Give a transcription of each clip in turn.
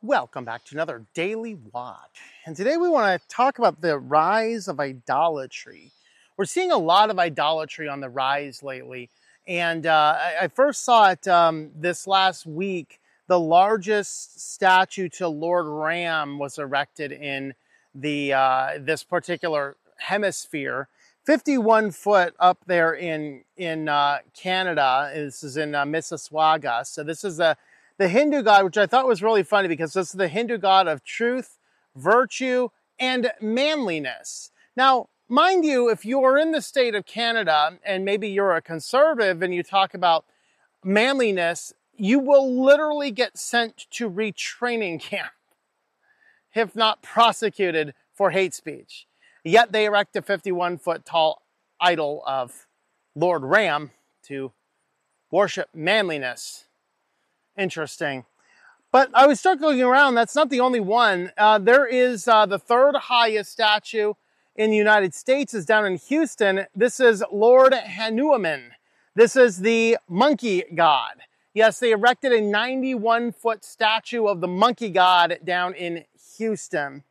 Welcome back to another Daily Watch. And today we want to talk about the rise of idolatry. We're seeing a lot of idolatry on the rise lately. And I first saw it this last week. The largest statue to Lord Ram was erected in this particular hemisphere. 51 foot up there in Canada. This is in Mississauga. So this is the Hindu god, which I thought was really funny because this is the Hindu god of truth, virtue, and manliness. Now, mind you, if you're in the state of Canada and maybe you're a conservative and you talk about manliness, you will literally get sent to retraining camp, if not prosecuted for hate speech. Yet they erect a 51-foot tall idol of Lord Ram to worship manliness. Interesting. But I was stuck looking around. That's not the only one. There is the third highest statue in the United States is down in Houston. This is Lord Hanuman. This is the monkey god. Yes, they erected a 91-foot statue of the monkey god down in Houston.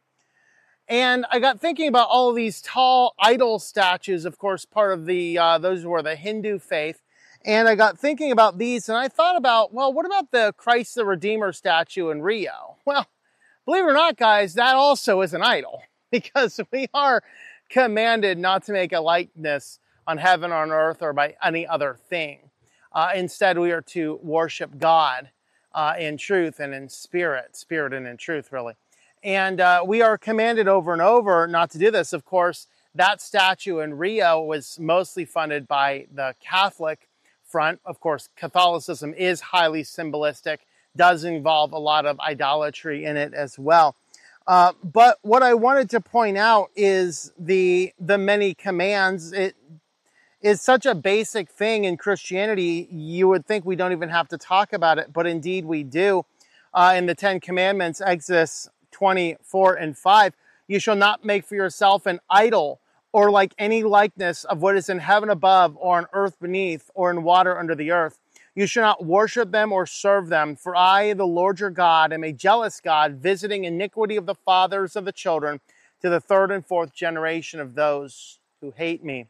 And I got thinking about all of these tall idol statues, of course, part of those who are the Hindu faith. And I got thinking about these, and I thought about, well, what about the Christ the Redeemer statue in Rio? Well, believe it or not, guys, that also is an idol, because we are commanded not to make a likeness on heaven, on earth, or by any other thing. Instead, we are to worship God in truth and in spirit and in truth, really. And we are commanded over and over not to do this. Of course, that statue in Rio was mostly funded by the Catholic front. Of course, Catholicism is highly symbolistic, does involve a lot of idolatry in it as well. But what I wanted to point out is the many commands. It is such a basic thing in Christianity, you would think we don't even have to talk about it, but indeed we do. In the Ten Commandments, Exodus 20:4 and 5, you shall not make for yourself an idol or like any likeness of what is in heaven above, or on earth beneath, or in water under the earth. You shall not worship them or serve them, for I, the Lord your God, am a jealous God, visiting iniquity of the fathers of the children to the third and fourth generation of those who hate me.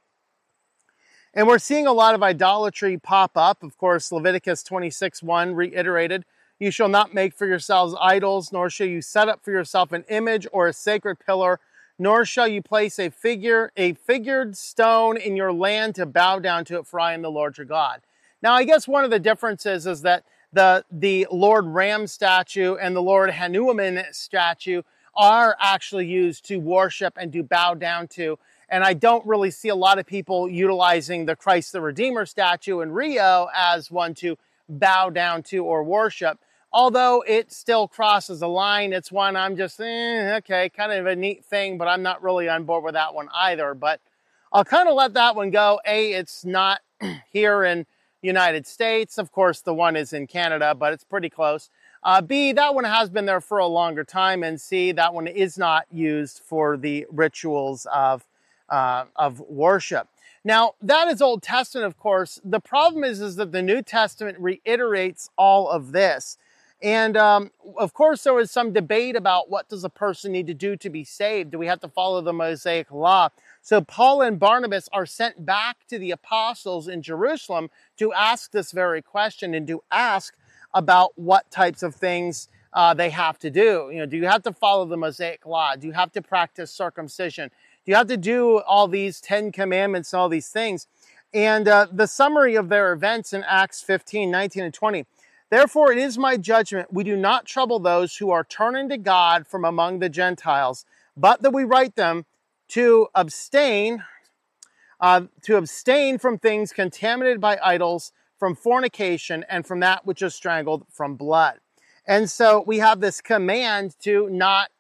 And we're seeing a lot of idolatry pop up. Of course, Leviticus 26:1 reiterated, you shall not make for yourselves idols, nor shall you set up for yourself an image or a sacred pillar, nor shall you place a figured stone in your land to bow down to it, for I am the Lord your God. Now, I guess one of the differences is that the Lord Ram statue and the Lord Hanuman statue are actually used to worship and to bow down to. And I don't really see a lot of people utilizing the Christ the Redeemer statue in Rio as one to bow down to or worship. Although it still crosses a line, it's one I'm just, okay, kind of a neat thing, but I'm not really on board with that one either. But I'll kind of let that one go. A, it's not here in United States. Of course, the one is in Canada, but it's pretty close. B, that one has been there for a longer time. And C, that one is not used for the rituals of worship. Now, that is Old Testament, of course. The problem is that the New Testament reiterates all of this. And, of course, there was some debate about what does a person need to do to be saved? Do we have to follow the Mosaic law? So Paul and Barnabas are sent back to the apostles in Jerusalem to ask this very question and to ask about what types of things they have to do. You know, do you have to follow the Mosaic law? Do you have to practice circumcision? Do you have to do all these 10 commandments and all these things? And the summary of their events in Acts 15, 19, and 20. Therefore, it is my judgment, we do not trouble those who are turning to God from among the Gentiles, but that we write them to abstain from things contaminated by idols, from fornication, and from that which is strangled, from blood. And so we have this command to not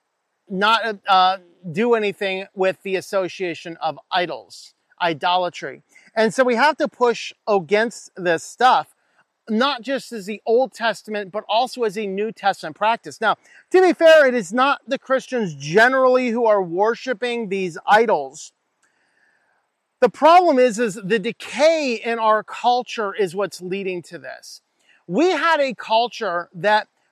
do anything with the association of idols, idolatry. And so we have to push against this stuff, not just as the Old Testament, but also as a New Testament practice. Now, to be fair, it is not the Christians generally who are worshiping these idols. The problem is the decay in our culture is what's leading to this. We had a culture that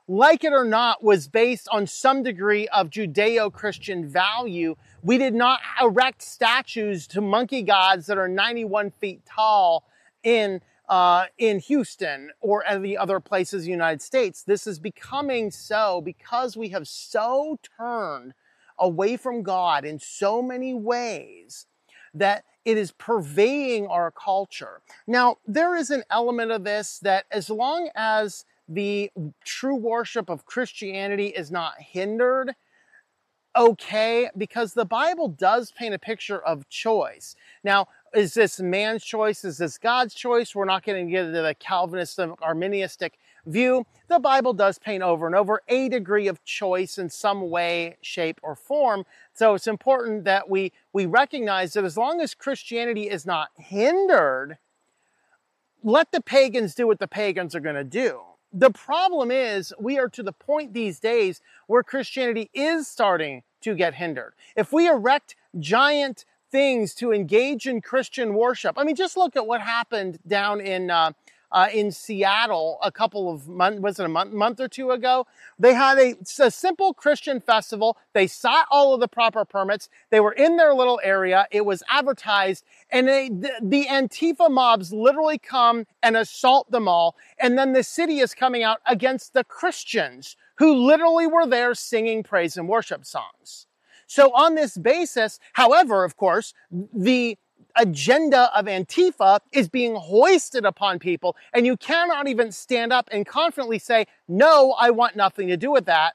like it or not, was based on some degree of Judeo-Christian value. We did not erect statues to monkey gods that are 91 feet tall in Houston or any other places in the United States. This is becoming so because we have so turned away from God in so many ways that it is pervading our culture. Now, there is an element of this that as long as the true worship of Christianity is not hindered, okay, because the Bible does paint a picture of choice. Now, is this man's choice? Is this God's choice? We're not going to get into the Calvinist Arminianistic view. The Bible does paint over and over a degree of choice in some way, shape, or form. So it's important that we recognize that as long as Christianity is not hindered, let the pagans do what the pagans are going to do. The problem is we are to the point these days where Christianity is starting to get hindered. If we erect giant things to engage in Christian worship, I mean, just look at what happened down in Seattle a couple of months, was it a month or two ago? They had a simple Christian festival. They sought all of the proper permits. They were in their little area. It was advertised, and the Antifa mobs literally come and assault them all. And then the city is coming out against the Christians who literally were there singing praise and worship songs. So on this basis, however, of course, the agenda of Antifa is being hoisted upon people, and you cannot even stand up and confidently say, no, I want nothing to do with that.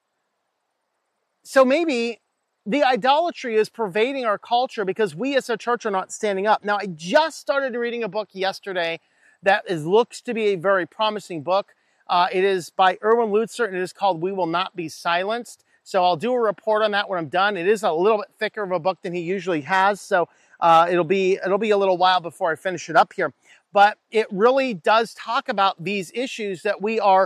So maybe the idolatry is pervading our culture because we as a church are not standing up. Now, I just started reading a book yesterday that looks to be a very promising book. It is by Erwin Lutzer, and it is called We Will Not Be Silenced. So I'll do a report on that when I'm done. It is a little bit thicker of a book than he usually has, so it'll be a little while before I finish it up here. But it really does talk about these issues that we are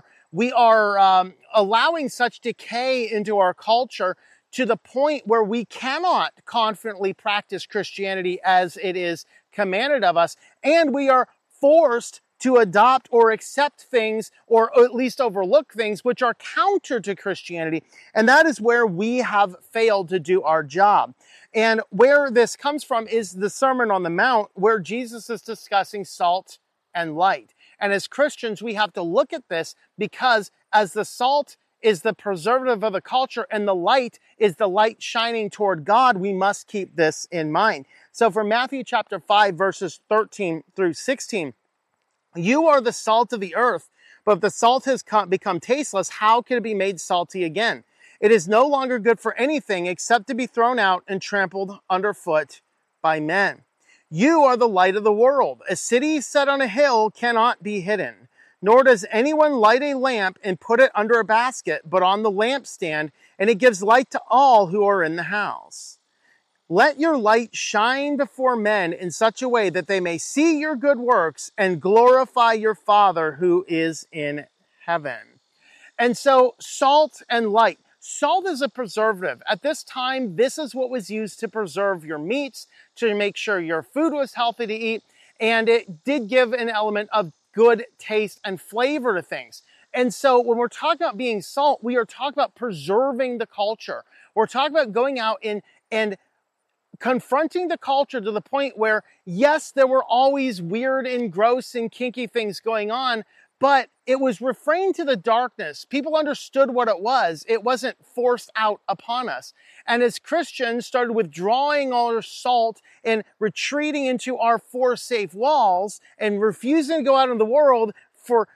allowing such decay into our culture to the point where we cannot confidently practice Christianity as it is commanded of us, and we are forced to adopt or accept things, or at least overlook things, which are counter to Christianity. And that is where we have failed to do our job. And where this comes from is the Sermon on the Mount, where Jesus is discussing salt and light. And as Christians, we have to look at this because as the salt is the preservative of the culture and the light is the light shining toward God, we must keep this in mind. So for Matthew chapter 5, verses 13 through 16, you are the salt of the earth, but if the salt has become tasteless, how can it be made salty again? It is no longer good for anything except to be thrown out and trampled underfoot by men. You are the light of the world. A city set on a hill cannot be hidden, nor does anyone light a lamp and put it under a basket, but on the lampstand, and it gives light to all who are in the house. Let your light shine before men in such a way that they may see your good works and glorify your Father who is in heaven. And so salt and light. Salt is a preservative. At this time, this is what was used to preserve your meats, to make sure your food was healthy to eat, and it did give an element of good taste and flavor to things. And so when we're talking about being salt, we are talking about preserving the culture. We're talking about going out and confronting the culture to the point where, yes, there were always weird and gross and kinky things going on, but it was refrained to the darkness. People understood what it was. It wasn't forced out upon us. And as Christians started withdrawing our salt and retreating into our four safe walls and refusing to go out in the world for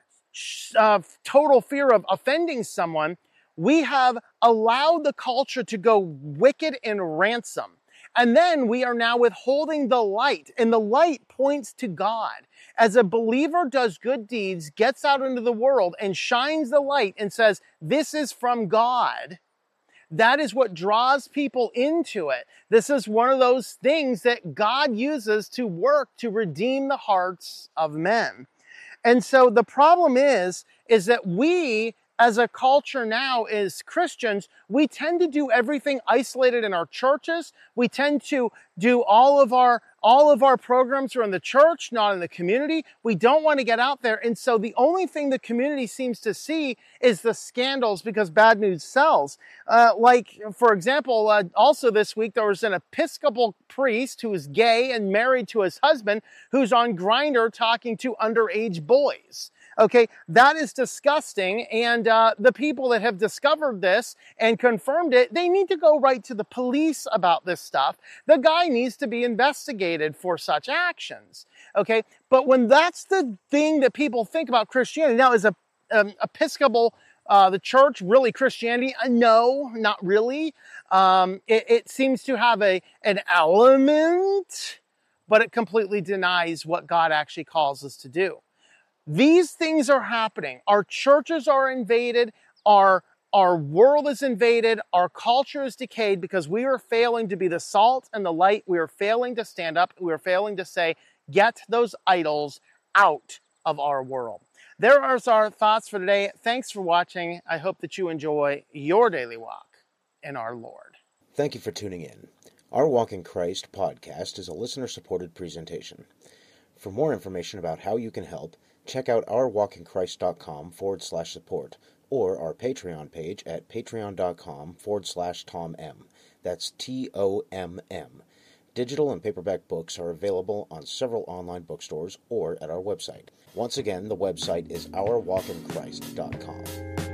total fear of offending someone, we have allowed the culture to go wicked and ransom. And then we are now withholding the light, and the light points to God. As a believer does good deeds, gets out into the world and shines the light and says, this is from God, that is what draws people into it. This is one of those things that God uses to work to redeem the hearts of men. And so the problem is that we as a culture now as Christians, we tend to do everything isolated in our churches. We tend to do all of our programs are in the church, not in the community. We don't want to get out there. And so the only thing the community seems to see is the scandals because bad news sells. Like, for example, also this week, there was an Episcopal priest who is gay and married to his husband who's on Grindr talking to underage boys. Okay, that is disgusting, and the people that have discovered this and confirmed it, they need to go right to the police about this stuff. The guy needs to be investigated for such actions, okay? But when that's the thing that people think about Christianity, now is Episcopal, the church, really Christianity? No, not really. It seems to have an element, but it completely denies what God actually calls us to do. These things are happening. Our churches are invaded. Our world is invaded. Our culture is decayed because we are failing to be the salt and the light. We are failing to stand up. We are failing to say, get those idols out of our world. There are our thoughts for today. Thanks for watching. I hope that you enjoy your daily walk in our Lord. Thank you for tuning in. Our Walk in Christ podcast is a listener-supported presentation. For more information about how you can help, check out ourwalkinchrist.com/support or our Patreon page at patreon.com/TomM. That's TOMM. Digital and paperback books are available on several online bookstores or at our website. Once again, the website is ourwalkinchrist.com.